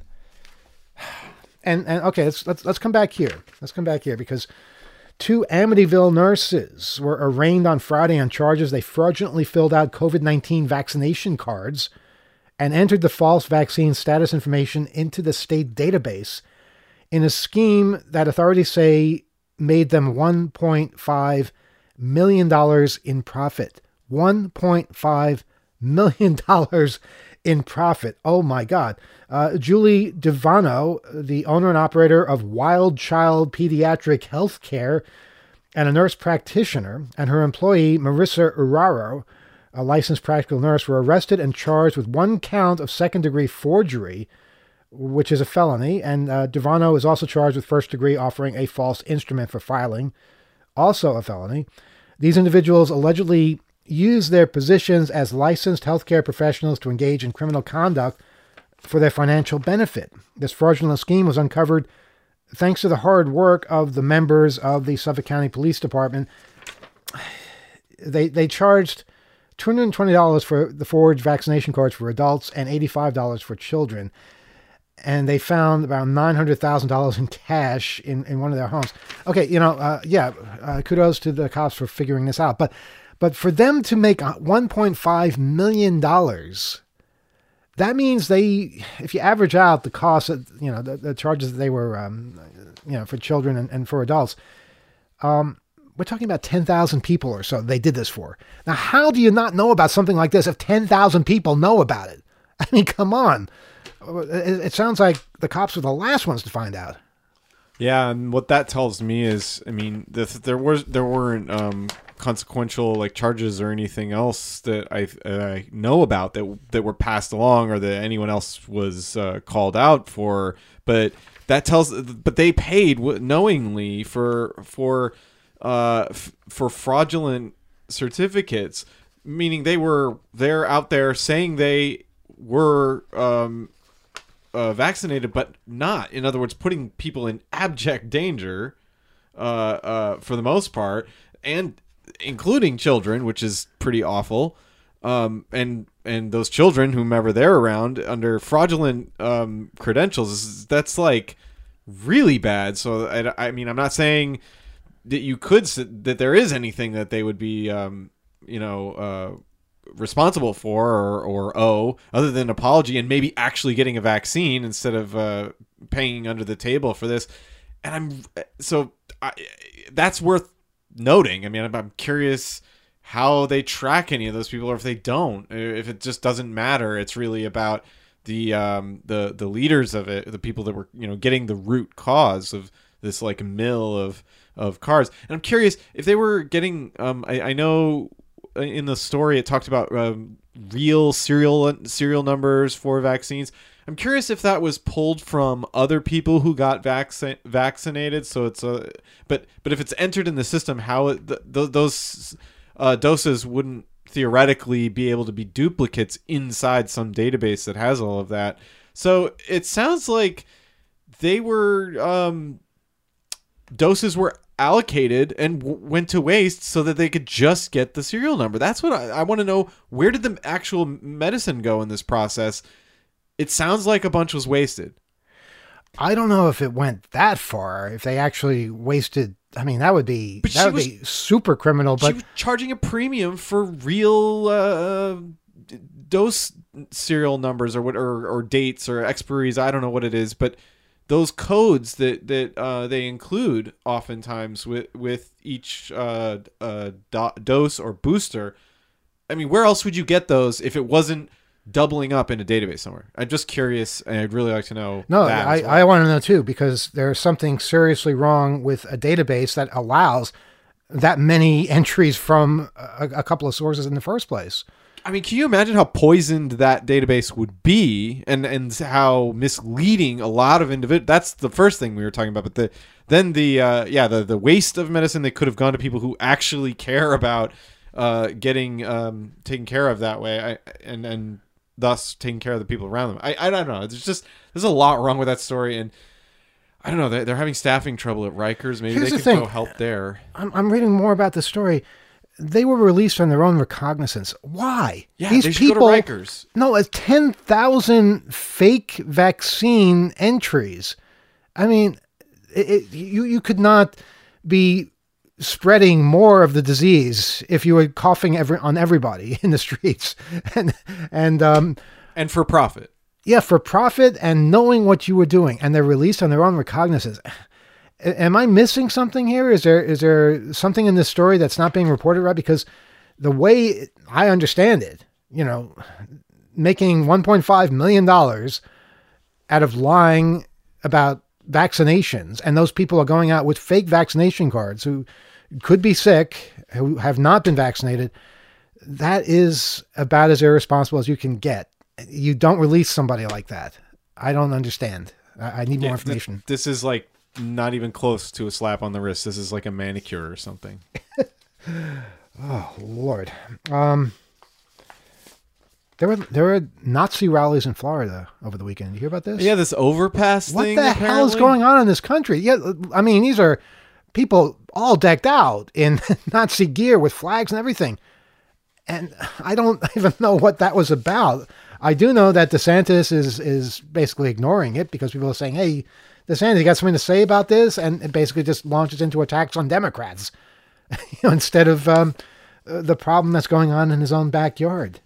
And and okay, let's let's let's come back here. Let's come back here because two Amityville nurses were arraigned on Friday on charges they fraudulently filled out COVID nineteen vaccination cards and entered the false vaccine status information into the state database in a scheme that authorities say made them one point five million dollars in profit. one point five million dollars in profit. Oh my God. Uh, Julie Devano, the owner and operator of Wild Child Pediatric Healthcare and a nurse practitioner, and her employee, Marissa Uraro, a licensed practical nurse, were arrested and charged with one count of second-degree forgery, which is a felony. And uh, Devano is also charged with first-degree offering a false instrument for filing, also a felony. These individuals allegedly used their positions as licensed healthcare professionals to engage in criminal conduct for their financial benefit. This fraudulent scheme was uncovered thanks to the hard work of the members of the Suffolk County Police Department. They they charged two hundred twenty dollars for the forged vaccination cards for adults and eighty-five dollars for children. And they found about nine hundred thousand dollars in cash in, in one of their homes. Okay, you know, uh, yeah, uh, kudos to the cops for figuring this out. But but for them to make one point five million dollars, that means they, if you average out the cost of, you know, the, the charges that they were, um, you know, for children and, and for adults, um, we're talking about ten thousand people or so they did this for. Now, how do you not know about something like this if ten thousand people know about it? I mean, come on. It sounds like the cops were the last ones to find out. Yeah, and what that tells me is, I mean, this, there was there weren't um, consequential like charges or anything else that I uh, I know about that that were passed along or that anyone else was uh, called out for. But that tells, but they paid knowingly for for uh, f- for fraudulent certificates, meaning they were they're out there saying they were. Um, Uh, vaccinated, but not. In other words, putting people in abject danger uh, uh, for the most part, and including children, which is pretty awful. Um, and and those children, whomever they're around, under fraudulent um, credentials, that's like really bad. So I, I mean, I'm not saying that you could that there is anything that they would be, um, you know. Uh, responsible for or, or owe other than apology and maybe actually getting a vaccine instead of uh, paying under the table for this. And I'm so I, that's worth noting. I mean, I'm, I'm curious how they track any of those people, or if they don't, if it just doesn't matter. It's really about the um, the the leaders of it, the people that were, you know, getting the root cause of this like mill of of cards. And I'm curious if they were getting. Um, I, I know. In the story, it talked about um, real serial serial numbers for vaccines. I'm curious if that was pulled from other people who got vac- vaccinated. So it's a, but but if it's entered in the system, how it, th- th- those uh, doses wouldn't theoretically be able to be duplicates inside some database that has all of that. So it sounds like they were um, doses were. allocated and w- went to waste so that they could just get the serial number. That's what I, I want to know. Where did the actual medicine go in this process? It sounds like a bunch was wasted. I don't know if it went that far. If they actually wasted, I mean, that would be but that would was, be super criminal. But she was charging a premium for real uh, dose serial numbers or what, or, or dates or expiries, I don't know what it is, but those codes that that uh, they include oftentimes with with each uh, uh, do- dose or booster. I mean, where else would you get those if it wasn't doubling up in a database somewhere? I'm just curious, and I'd really like to know. No, that I, as well. I want to know too, because there's something seriously wrong with a database that allows that many entries from a, a couple of sources in the first place. I mean, can you imagine how poisoned that database would be, and, and how misleading a lot of individuals? That's the first thing we were talking about, but the then the uh, yeah the the waste of medicine that could have gone to people who actually care about uh, getting um, taken care of that way, I, and and thus taking care of the people around them. I I don't know. There's just there's a lot wrong with that story, and I don't know. They're, they're having staffing trouble at Rikers. Maybe Here's they the could thing. go help there. I'm, I'm reading more about the story. They were released on their own recognizance. Why? Yeah, These they should people, go to Rikers. No, it's ten thousand fake vaccine entries. I mean, it, it, you, you could not be spreading more of the disease if you were coughing every, on everybody in the streets. And, and, um, And for profit. yeah, for profit and knowing what you were doing. And they're released on their own recognizance. Am I missing something here? Is there is there something in this story that's not being reported right? Because the way I understand it, you know, making one point five million dollars out of lying about vaccinations, and those people are going out with fake vaccination cards who could be sick, who have not been vaccinated, that is about as irresponsible as you can get. You don't release somebody like that. I don't understand. I, I need more Yeah, information. th- this is like not even close to a slap on the wrist. This is like a manicure or something. Oh Lord. Um, there were there were Nazi rallies in Florida over the weekend. You hear about this? Yeah, this overpass What thing. the hell is apparently? going on in this country? Yeah, I mean, these are people all decked out in Nazi gear with flags and everything. And I don't even know what that was about. I do know that DeSantis is is basically ignoring it because people are saying, hey, DeSantis, you got something to say about this? And it basically just launches into attacks on Democrats you know, instead of um, uh, the problem that's going on in his own backyard.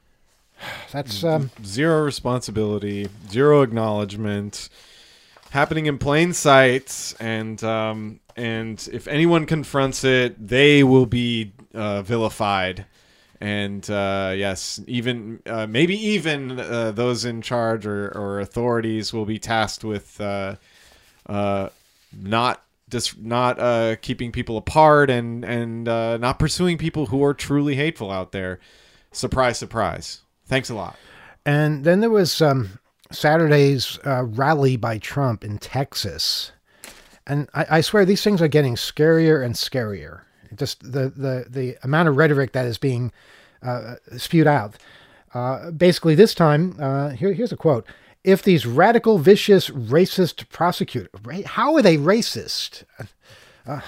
That's um, Zero responsibility, zero acknowledgement, happening in plain sight, and um, and if anyone confronts it, they will be uh, vilified. And uh, yes, even uh, maybe even uh, those in charge or, or authorities will be tasked with uh, uh, not just not uh, keeping people apart and and uh, not pursuing people who are truly hateful out there. Surprise, surprise. Thanks a lot. And then there was um, Saturday's uh, rally by Trump in Texas. And I, I swear these things are getting scarier and scarier. Just the, the, the amount of rhetoric that is being uh, spewed out. Uh, basically, this time, uh, here, here's a quote. If these radical, vicious, racist prosecutors, right? How are they racist? Uh,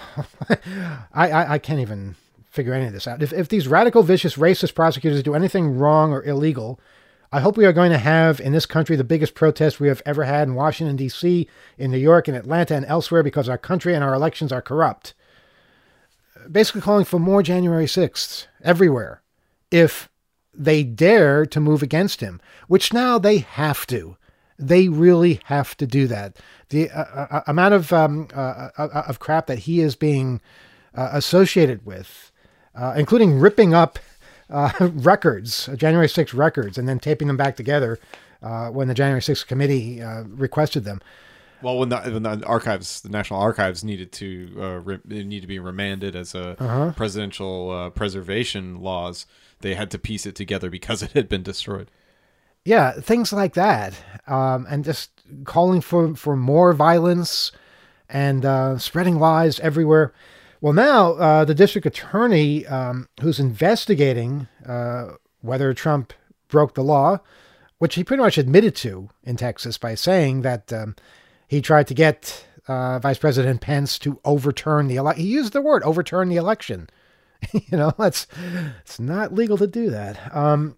I, I, I can't even figure any of this out. If, if these radical, vicious, racist prosecutors do anything wrong or illegal, I hope we are going to have in this country the biggest protest we have ever had in Washington, D C, in New York, in Atlanta, and elsewhere because our country and our elections are corrupt. Basically calling for more January sixth everywhere if they dare to move against him, which now they have to. They really have to do that. The uh, uh, amount of um, uh, uh, of crap that he is being uh, associated with, uh, including ripping up uh, records, January sixth records, and then taping them back together uh, when the January sixth committee uh, requested them. Well, when the, when the archives, the National Archives needed to uh, re, need to be remanded as a Uh-huh. presidential uh, preservation laws, they had to piece it together because it had been destroyed. Yeah, things like that, um, and just calling for, for more violence and uh, spreading lies everywhere. Well, now uh, the district attorney um, who's investigating uh, whether Trump broke the law, which he pretty much admitted to in Texas by saying that um, he tried to get uh, Vice President Pence to overturn the election. He used the word overturn the election. you know, that's it's not legal to do that. Um,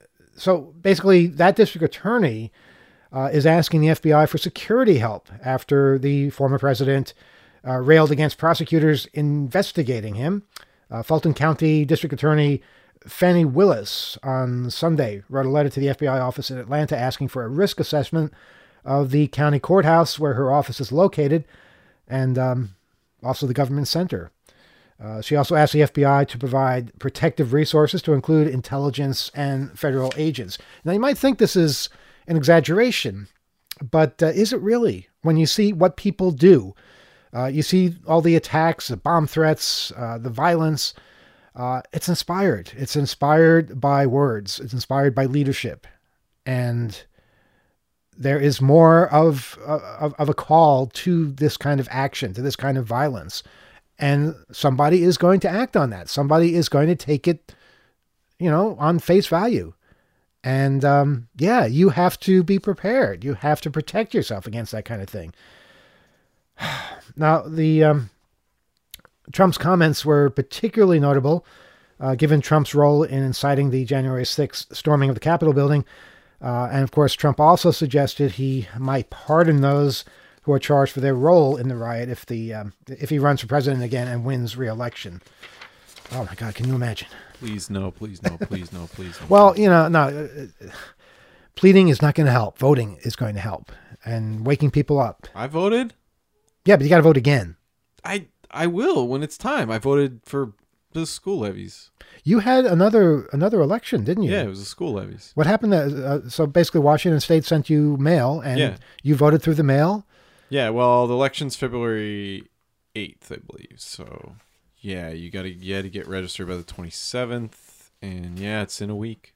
so basically, that district attorney uh, is asking the F B I for security help after the former president uh, railed against prosecutors investigating him. Uh, Fulton County District Attorney Fannie Willis on Sunday wrote a letter to the F B I office in Atlanta asking for a risk assessment of the county courthouse where her office is located, and um, also the government center. Uh, she also asked the F B I to provide protective resources to include intelligence and federal agents. Now, you might think this is an exaggeration, but uh, is it really? When you see what people do, uh, you see all the attacks, the bomb threats, uh, the violence, uh, it's inspired. It's inspired by words. It's inspired by leadership. And there is more of, of, of a call to this kind of action, to this kind of violence. And somebody is going to act on that. Somebody is going to take it, you know, on face value. And, um, yeah, you have to be prepared. You have to protect yourself against that kind of thing. Now, the um, Trump's comments were particularly notable, uh, given Trump's role in inciting the January sixth storming of the Capitol building. Uh, and, of course, Trump also suggested he might pardon those who are charged for their role in the riot if the um, if he runs for president again and wins re-election. Oh, my God, can you imagine? Please no, please no, please no, please no. Well, you know, no, uh, pleading is not going to help. Voting is going to help. And waking people up. I voted? Yeah, but you got to vote again. I I will when it's time. I voted for the school levies. You had another another election, didn't you? Yeah, it was the school levies. What happened? To, uh, so basically Washington State sent you mail, and yeah. you voted through the mail? Yeah, well, the election's February eighth, I believe. So, yeah, you got to you had to get registered by the twenty-seventh, and yeah, it's in a week.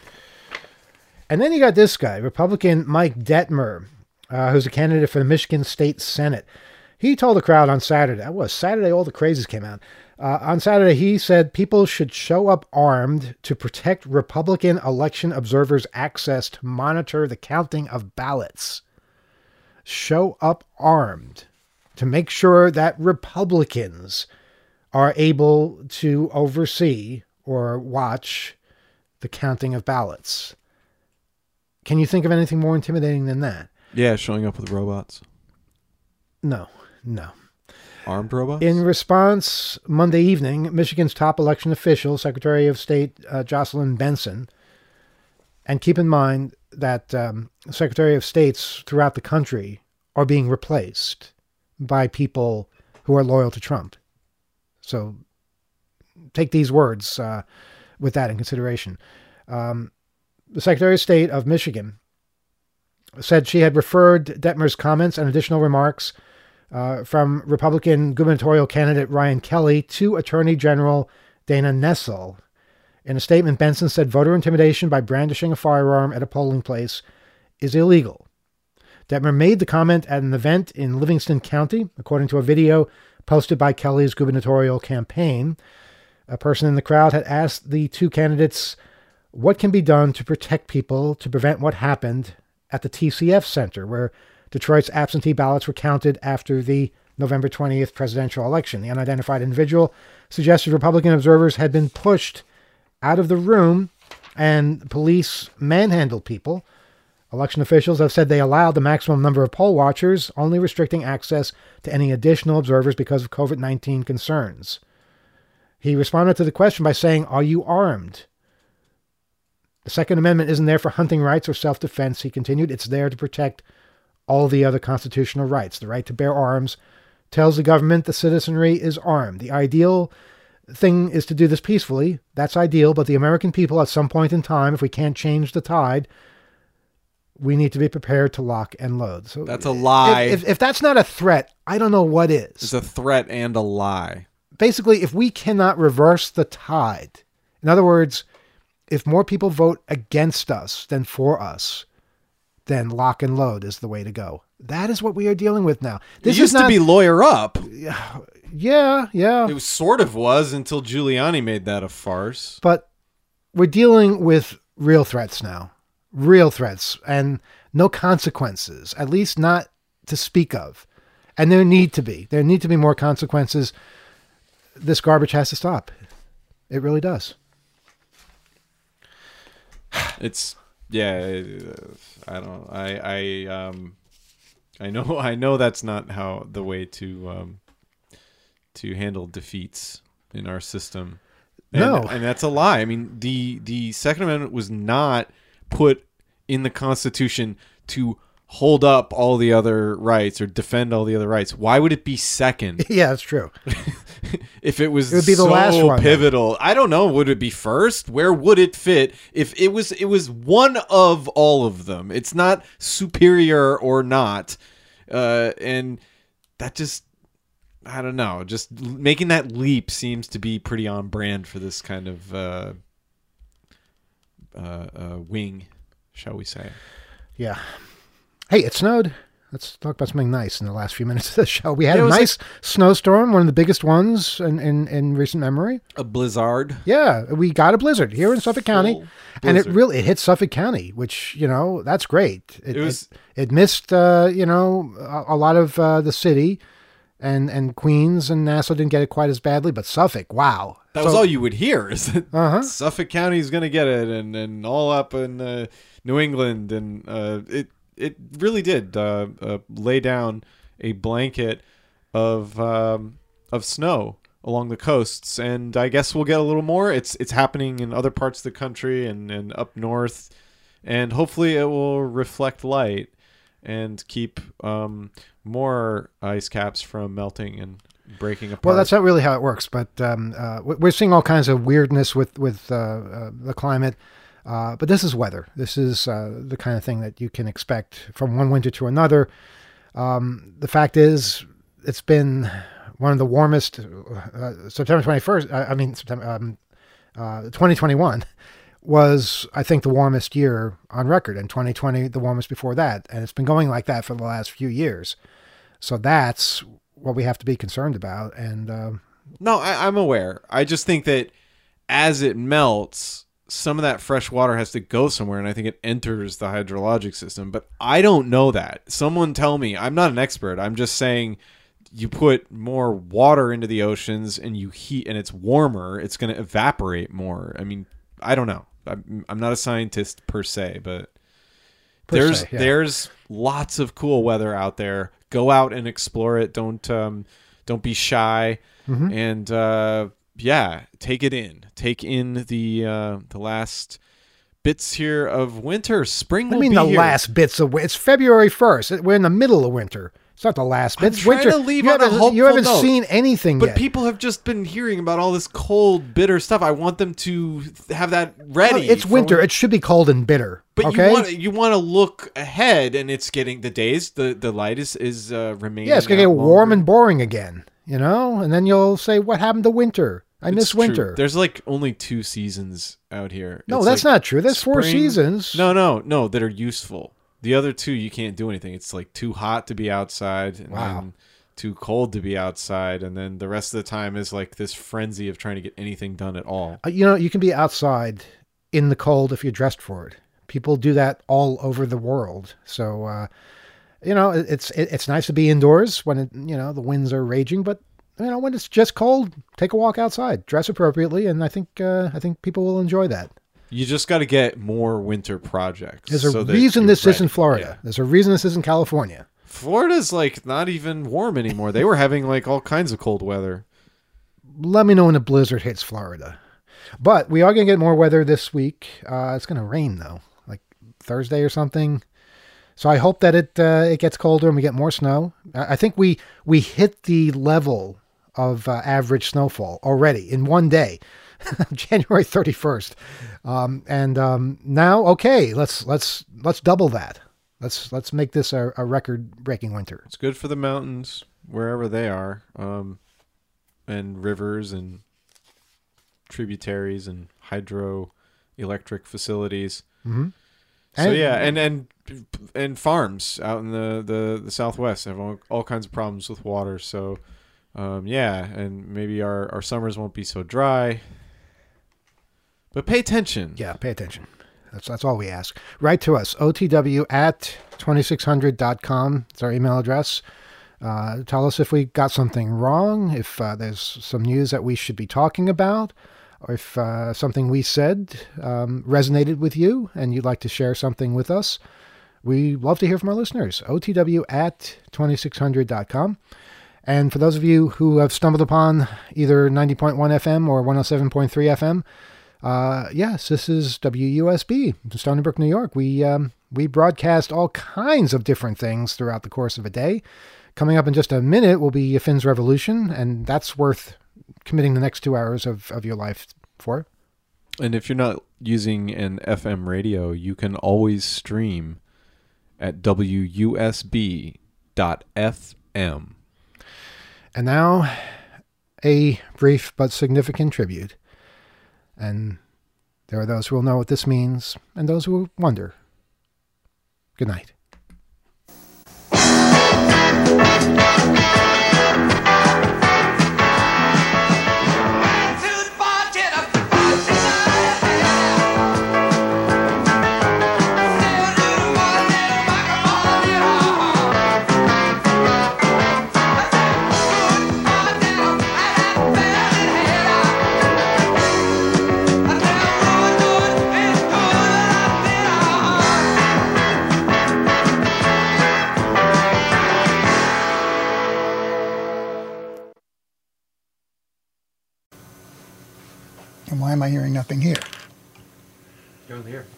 And then you got this guy, Republican Mike Detmer, uh, who's a candidate for the Michigan State Senate. He told the crowd on Saturday, that was Saturday, all the crazies came out. Uh, on Saturday, he said people should show up armed to protect Republican election observers' access to monitor the counting of ballots. Show up armed to make sure that Republicans are able to oversee or watch the counting of ballots. Can you think of anything more intimidating than that? Yeah, showing up with robots. No, no. Armed robots? In response, Monday evening, Michigan's top election official, Secretary of State uh, Jocelyn Benson, and keep in mind that um, Secretary of States throughout the country are being replaced by people who are loyal to Trump. So take these words uh, with that in consideration. Um, the Secretary of State of Michigan said she had referred Detmer's comments and additional remarks uh, from Republican gubernatorial candidate Ryan Kelly to Attorney General Dana Nessel. In a statement, Benson said voter intimidation by brandishing a firearm at a polling place is illegal. Detmer made the comment at an event in Livingston County, according to a video posted by Kelly's gubernatorial campaign. A person in the crowd had asked the two candidates what can be done to protect people to prevent what happened at the T C F Center, where Detroit's absentee ballots were counted after the November twentieth presidential election. The unidentified individual suggested Republican observers had been pushed out of the room and police manhandled people. Election officials have said they allowed the maximum number of poll watchers, only restricting access to any additional observers because of COVID nineteen concerns. He responded to the question by saying, "Are you armed?" The Second Amendment isn't there for hunting rights or self-defense, he continued. It's there to protect all the other constitutional rights. The right to bear arms tells the government the citizenry is armed. The ideal thing is to do this peacefully. That's ideal, but the American people at some point in time, if we can't change the tide, we need to be prepared to lock and load. So that's a lie. If, if, if that's not a threat, I don't know what is. It's a threat and a lie. Basically, if we cannot reverse the tide, in other words, if more people vote against us than for us, then lock and load is the way to go. That is what we are dealing with now. This it used is not, to be lawyer up. Yeah, yeah. It was, sort of was until Giuliani made that a farce. But we're dealing with real threats now. Real threats and no consequences, at least not to speak of. And there need to be. There need to be more consequences. This garbage has to stop. It really does. It's yeah. I don't. I I um. I know. I know that's not how the way to um. to handle defeats in our system. And, No. and that's a lie. I mean, the the Second Amendment was not put in the Constitution to hold up all the other rights or defend all the other rights. Why would it be second? Yeah, that's true. If it was It would be the so last one, pivotal, I don't know. Would it be first? Where would it fit? If it was, it was one of all of them. It's not superior or not, uh, and that just, I don't know. Just making that leap seems to be pretty on brand for this kind of uh, uh, uh, wing, shall we say? Yeah. Hey, it snowed. Let's talk about something nice in the last few minutes of the show. We had Yeah, it a was nice snowstorm, one of the biggest ones in, in, in recent memory. A blizzard. Yeah, we got a blizzard here in Suffolk County, Full and it blizzard. really it hit Suffolk County, which, you know, that's great. It, It was- it, it missed, uh, you know, a, a lot of uh, the city, and, and Queens and Nassau didn't get it quite as badly, but Suffolk, wow. That So- was all you would hear, is that Uh-huh. Suffolk County is going to get it, and, and all up in uh, New England, and uh, it it really did uh, uh, lay down a blanket of um, of snow along the coasts, and I guess we'll get a little more. It's it's happening in other parts of the country and, and up north, and hopefully it will reflect light and keep um, more ice caps from melting and breaking apart. Well, that's not really how it works, but um, uh, we- we're seeing all kinds of weirdness with with uh, uh, the climate. Uh, but this is weather. This is uh, the kind of thing that you can expect from one winter to another. Um, the fact is, it's been one of the warmest. Uh, September twenty-first. I, I mean, September um, uh, twenty twenty-one was, I think, the warmest year on record, and twenty twenty the warmest before that, and it's been going like that for the last few years. So that's what we have to be concerned about. And uh, No, I, I'm aware. I just think that as it melts, some of that fresh water has to go somewhere, and I think it enters the hydrologic system. But I don't know that. Someone tell me. I'm not an expert. I'm just saying you put more water into the oceans and you heat, and it's warmer, it's going to evaporate more. I mean, I don't know. I'm, I'm not a scientist per se, but Per there's se, yeah. there's lots of cool weather out there. Go out and explore it. Don't um, don't be shy. Mm-hmm. And uh, yeah, take it in. Take in the uh, the last bits here of winter. Spring I will mean, be the here. last bits of winter. It's February first. We're in the middle of winter. It's not the last bit. I'm It's trying winter. to leave you on a haven't, hopeful you haven't note. seen anything But yet. people have just been hearing about all this cold, bitter stuff. I want them to have that ready. Well, it's for winter. when- It should be cold and bitter. But okay? you want you want to look ahead, and it's getting the days. The the light is is uh, remaining. yeah, it's going to out get warm longer. and boring again, you know? And then you'll say, what happened to winter? I It's miss true. winter. There's like only two seasons out here. No, It's that's like not true. There's four spring- seasons. No, no, no, that are useful. The other two, you can't do anything. It's like too hot to be outside, and Wow. then too cold to be outside, and then the rest of the time is like this frenzy of trying to get anything done at all. Uh, You know, you can be outside in the cold if you're dressed for it. People do that all over the world. So, uh, you know, it- it's it, it's nice to be indoors when, it, you know, the winds are raging. But, you know, when it's just cold, take a walk outside. Dress appropriately. And I think uh, I think people will enjoy that. You just got to get more winter projects. There's a so that reason you're this isn't ready. Florida. Yeah. There's a reason this isn't California. Florida's like not even warm anymore. They were having like all kinds of cold weather. Let me know when a blizzard hits Florida. But we are going to get more weather this week. Uh, it's going to rain, though, like Thursday or something. So I hope that it uh, it gets colder and we get more snow. I I think we we hit the level of uh, average snowfall already in one day, January thirty-first. Um, and um, now, okay, let's let's let's double that. Let's let's make this a, a record-breaking winter. It's good for the mountains wherever they are, um, and rivers and tributaries and hydroelectric facilities. Mm-hmm. So yeah, and and and farms out in the, the, the Southwest have all, all kinds of problems with water. So um, yeah, and maybe our, our summers won't be so dry. But pay attention. Yeah, pay attention. That's that's all we ask. Write to us, O T W at twenty-six hundred dot com. It's our email address. Uh, tell us if we got something wrong, if uh, there's some news that we should be talking about, or if uh, something we said um, resonated with you and you'd like to share something with us. We love to hear from our listeners. O T W at twenty-six hundred dot com. And for those of you who have stumbled upon either ninety point one F M or one oh seven point three F M, uh, yes, this is W U S B, Stony Brook, New York. We um, we broadcast all kinds of different things throughout the course of a day. Coming up in just a minute will be Finn's Revolution, and that's worth committing the next two hours of, of your life for. And if you're not using an F M radio, you can always stream at W U S B dot F M. And now, a brief but significant tribute. And there are those who will know what this means, and those who will wonder. Good night. And why am I hearing nothing here? You're on the air.